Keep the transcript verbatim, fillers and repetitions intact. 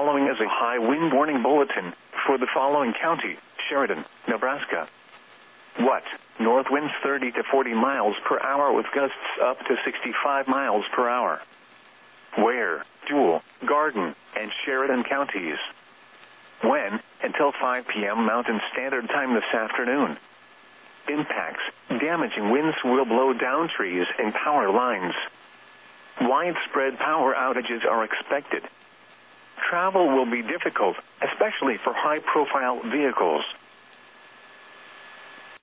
following is a high wind warning bulletin for the following county: Sheridan, Nebraska. What? North winds thirty to forty miles per hour with gusts up to sixty-five miles per hour. Where? Jewell, Garden, and Sheridan counties. When? Until five p.m. Mountain Standard Time this afternoon. Impacts: damaging winds will blow down trees and power lines. Widespread power outages are expected. Travel will be difficult, especially for high-profile vehicles.